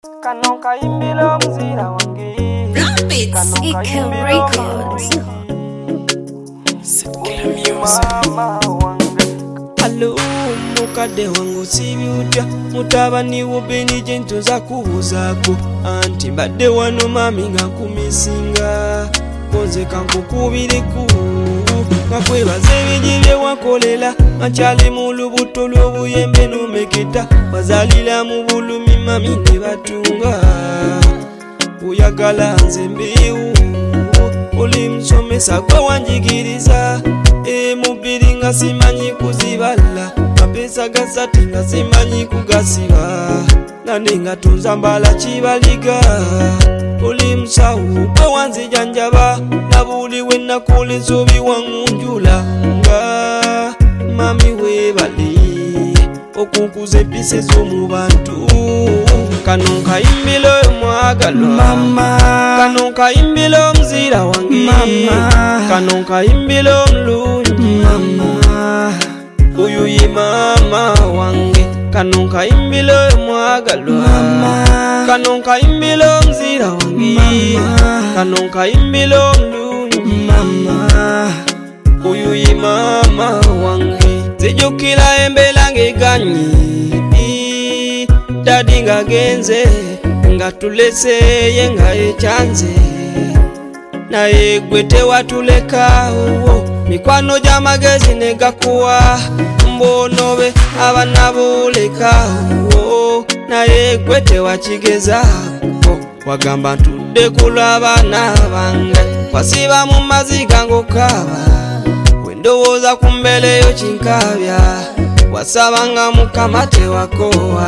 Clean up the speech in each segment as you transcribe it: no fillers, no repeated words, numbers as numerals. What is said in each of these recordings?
Kanonka imbilo mzira wange Eco Records. mama wange Hello mukadde wangu sibyutya mutabani wo beni gyentoza kubuzaako anti mbadde wano mami nga nkumisinga konze kankukubiriku nga kwebaza ebigi bye wakolera makyali mu lubuto lw'obuyembe n'omeketa wazalira mu bulumi mami ne batunga oyagala nze mbiwu oli musomesa gwe wanjigiriza emubiri nga simanyi kuzibala mapesa gasati nga simanyi kugasiba nane nga tuzambala kibaliga oli musawo gwe wanzijanjaba nabuli wenakoleza obiwangunjula nga mami webale okunkuza empisa ez'omu bantu kano nkayimbilo omwagalwa mama kano nkayimbilo omuzira wange mama kano nkayimbilo omulungi mama oyo ye mama wange kano nkayimbilo omwagalwa mama kano nkayimbilo omuzira wange mama kano nkayimbilo omulungi mama oyo ye mama wange zijukira embeera ng'eganye dadi nga genze nga tuleseye nga ekyanze naye gwe tewatulekawo mikwano gy'amagezi ne gakuwa mbonobe abaana boolekawo naye gwe tewakigezaako wagamba ntudde ku lw'abaana bange wasiba mu maziga ng'okaaba wendowooza ku mbeereyo kinkaabya wasabanga mukama tewakowa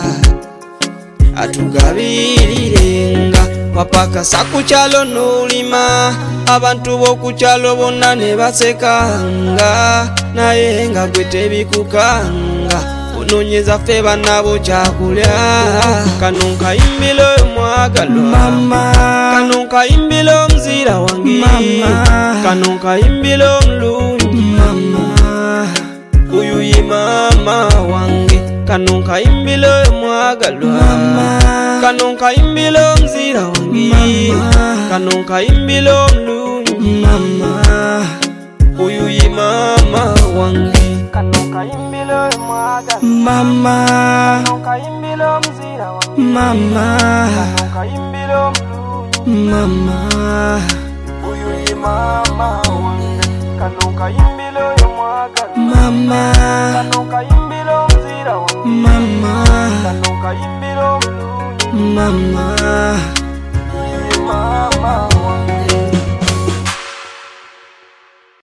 atugabirirenga wapakasa ku kyalo n'olima abantu b'okukyalo bonna ne basekanga naye nga gwe tebikukanga onoonyeza ffe bannabo kyakulya kano nkayimbilo omwagalwa mama kano nkayimbilo omuzira wange mama kano nkayimbilo omulungi mama oyo ye mama wange kano nkayimbilo omwagalwa mama kano nkayimbilo omuzira wange kano nkayimbilo omulungi mama oyo ye mama wange kano nkayimbilo omwagalwa mama kano nkayimbilo omuzira wange mama kano nkayimbilo omulungi mama oyo ye mama wange kano nkayimbilo omwagalwa mama kano nkayimbilo omuzira wange mama kano nkayimbilo omulungi mama